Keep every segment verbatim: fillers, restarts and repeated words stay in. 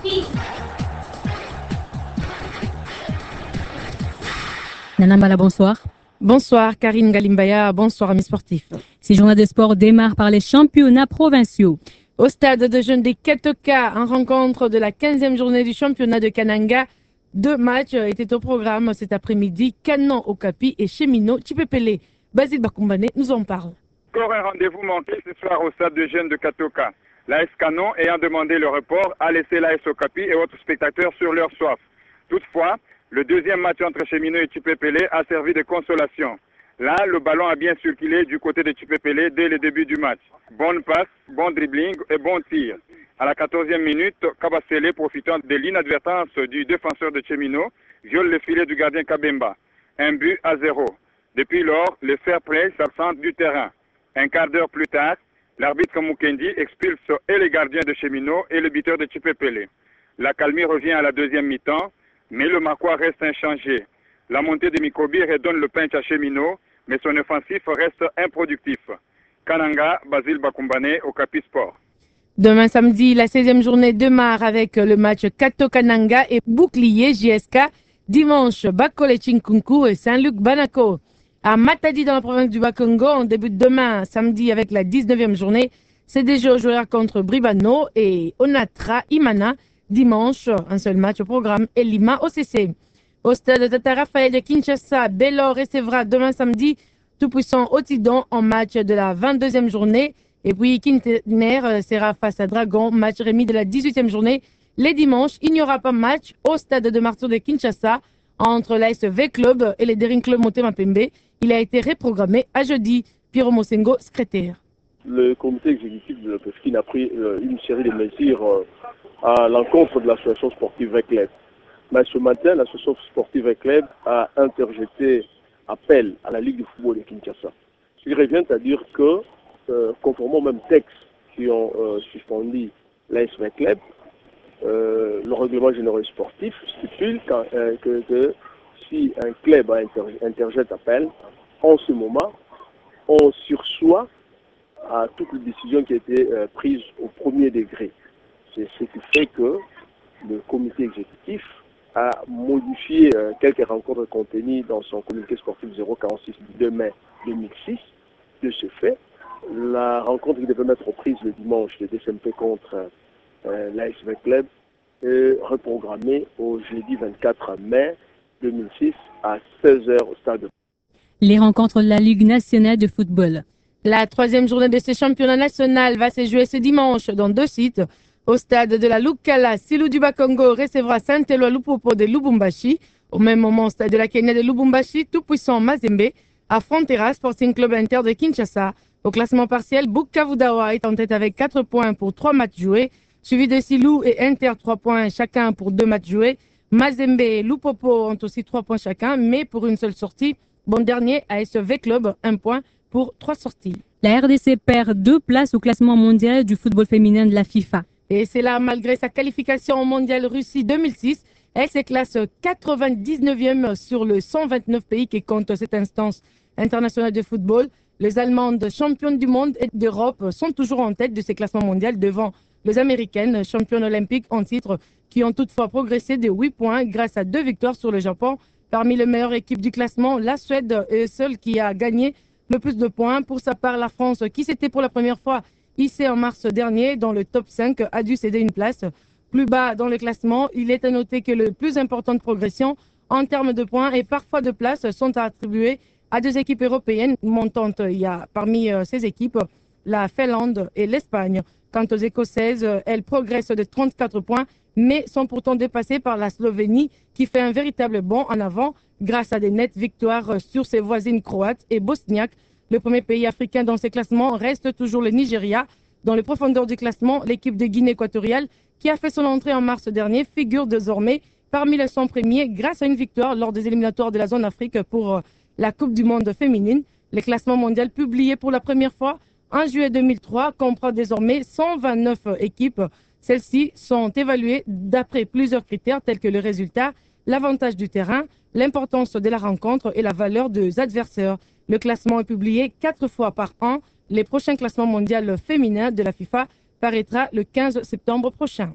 Nana Mbala, bonsoir. Bonsoir Karine Galimbaya, bonsoir amis sportifs. Ces journées de sport démarrent par les championnats provinciaux. Au stade de jeunes des Katoka, en rencontre de la quinzième journée du championnat de Kananga, deux matchs étaient au programme cet après-midi. Canon Okapi et Cheminot Chipepele. Basile Bakumbane nous en parle. Encore un rendez-vous manqué ce soir au stade de jeunes de Katoka. L'A S Canon ayant demandé le report a laissé l'A S Okapi et autres spectateurs sur leur soif. Toutefois, le deuxième match entre Cheminot et Chipepele a servi de consolation. Là, le ballon a bien circulé du côté de Chipepele dès le début du match. Bonne passe, bon dribbling et bon tir. À la quatorzième minute, Kabasele, profitant de l'inadvertance du défenseur de Cheminot, viole le filet du gardien Kabemba. Un but à zéro. Depuis lors, le fair play s'absente du terrain. Un quart d'heure plus tard, l'arbitre Mukendi expulse et les gardiens de Cheminot et le buteur de Chipepele. La calmie revient à la deuxième mi-temps, mais le Makoua reste inchangé. La montée de Mikobi redonne le punch à Cheminot, mais son offensif reste improductif. Kananga, Basile Bakumbane, Okapi Sport. Demain samedi, la seizième journée démarre avec le match Kato Kananga et Bouclier J S K. Dimanche, Bakole Chinkunku et Saint-Luc Banako. À Matadi dans la province du Bakongo, on débute demain samedi avec la dix-neuvième journée. C D G jouera contre Bribano et Onatra Imana. Dimanche, un seul match au programme et Lima O C C. Au stade Tata Raphaël de Kinshasa, Bellor recevra demain samedi tout-puissant Otidon en match de la vingt-deuxième journée. Et puis Kintener sera face à Dragon, match remis de la dix-huitième journée. Les dimanches, il n'y aura pas match au stade de Martyr de Kinshasa entre l'A S V Club et les Daring Club Motema Pembe. Il a été reprogrammé à jeudi. Piero Mosengo, secrétaire. Le comité exécutif de la Pesquine a pris euh, une série de mesures euh, à l'encontre de l'association sportive V Club. Mais ce matin, l'association sportive V Club a interjeté appel à la Ligue de football de Kinshasa. Ce qui revient à dire que, euh, conformément au même texte qui ont euh, suspendu l'A S V Club, euh, le règlement général sportif stipule quand, euh, que, que si un club a inter interjette appel, en ce moment, on sursoit à toutes les décisions qui étaient euh, prises au premier degré. C'est ce qui fait que le comité exécutif a modifié euh, quelques rencontres contenues dans son communiqué sportif zéro quarante-six du deux mai deux mille six. De ce fait, la rencontre qui devait mettre aux prises le dimanche de D C M P contre euh, l'A S V Club est reprogrammée au jeudi vingt-quatre mai deux mille six à seize heures au stade. Les rencontres de la Ligue nationale de football. La troisième journée de ce championnat national va se jouer ce dimanche dans deux sites. Au stade de la Lukala, Silou du Bakongo recevra Saint-Éloi Lupopo de Lubumbashi. Au même moment, au stade de la Kenya de Lubumbashi, tout-puissant Mazembe affrontera Sporting Club Inter de Kinshasa. Au classement partiel, Bukavu Dawa est en tête avec quatre points pour trois matchs joués, suivi de Silou et Inter trois points chacun pour deux matchs joués. Mazembe et Lupopo ont aussi trois points chacun, mais pour une seule sortie. Bon dernier, A S V Club, un point pour trois sorties. La R D C perd deux places au classement mondial du football féminin de la FIFA. Et c'est là, malgré sa qualification au mondial Russie deux mille six, elle se classe quatre-vingt-dix-neuvième sur le cent vingt-neuf pays qui comptent cette instance internationale de football. Les Allemandes, championnes du monde et d'Europe, sont toujours en tête de ces classements mondiaux devant les Américaines, championnes olympiques en titre, qui ont toutefois progressé de huit points grâce à deux victoires sur le Japon. Parmi les meilleures équipes du classement, la Suède est celle qui a gagné le plus de points. Pour sa part, la France, qui s'était pour la première fois hissée en mars dernier dans le top cinq, a dû céder une place. Plus bas dans le classement, il est à noter que le plus important de progression en termes de points et parfois de places sont attribués à deux équipes européennes montantes. Il y a parmi ces équipes la Finlande et l'Espagne. Quant aux Écossaises, elles progressent de trente-quatre points, mais sont pourtant dépassées par la Slovénie qui fait un véritable bond en avant grâce à des nettes victoires sur ses voisines croates et bosniaques. Le premier pays africain dans ces classements reste toujours le Nigeria. Dans les profondeurs du classement, l'équipe de Guinée équatoriale, qui a fait son entrée en mars dernier, figure désormais parmi les cent premiers grâce à une victoire lors des éliminatoires de la zone Afrique pour la Coupe du Monde féminine. Le classement mondial publié pour la première fois en juillet deux mille trois comprend désormais cent vingt-neuf équipes. Celles-ci sont évaluées d'après plusieurs critères tels que le résultat, l'avantage du terrain, l'importance de la rencontre et la valeur des adversaires. Le classement est publié quatre fois par an. Les prochains classements mondiaux féminins de la FIFA paraîtra le quinze septembre prochain.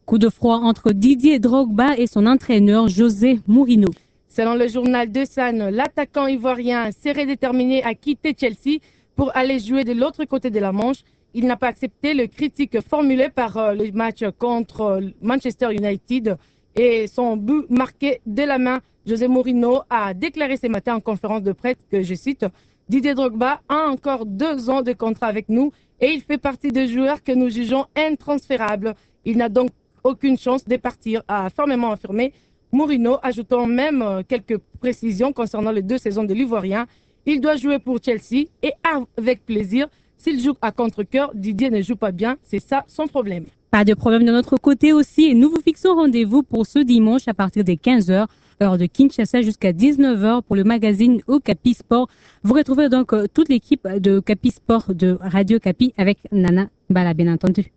Coup de froid entre Didier Drogba et son entraîneur José Mourinho. Selon le journal de Sun, l'attaquant ivoirien serait déterminé à quitter Chelsea pour aller jouer de l'autre côté de la Manche. Il n'a pas accepté le critique formulé par euh, le match contre euh, Manchester United et son but marqué de la main. José Mourinho a déclaré ce matin en conférence de presse que, je cite, « Didier Drogba a encore deux ans de contrat avec nous et il fait partie des joueurs que nous jugeons intransférables. Il n'a donc aucune chance de partir », a fermement affirmé Mourinho, ajoutant même quelques précisions concernant les deux saisons de l'Ivoirien. Il doit jouer pour Chelsea et avec plaisir. S'il joue à contre-cœur, Didier ne joue pas bien, c'est ça son problème. Pas de problème de notre côté aussi et nous vous fixons rendez-vous pour ce dimanche à partir des quinze heures, heure de Kinshasa jusqu'à dix-neuf heures pour le magazine Okapi Sport. Vous retrouvez donc euh, toute l'équipe de Okapi Sport de Radio Okapi avec Nana Bala, bien entendu.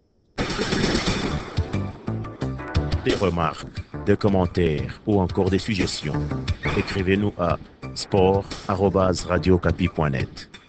Des remarques, des commentaires ou encore des suggestions. Écrivez-nous à sport arobase radio okapi point net.